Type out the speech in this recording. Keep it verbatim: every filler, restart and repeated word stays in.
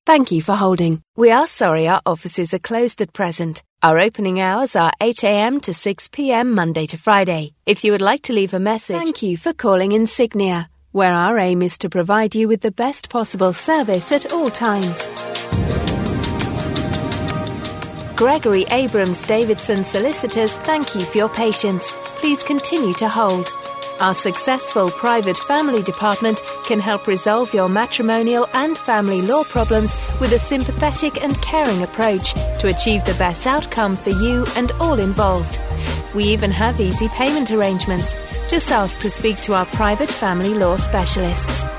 Thank you for holding. We are sorry our offices are closed at present. Our opening hours are eight a.m. to six p.m. Monday to Friday. If you would like to leave a message, thank you for calling Insignia, where our aim is to provide you with the best possible service at all times. Gregory Abrams Davidson Solicitors thank you for your patience. Please continue to hold. Our successful private family department can help resolve your matrimonial and family law problems with a sympathetic and caring approach to achieve the best outcome for you and all involved. We even have easy payment arrangements. Just ask to speak to our private family law specialists.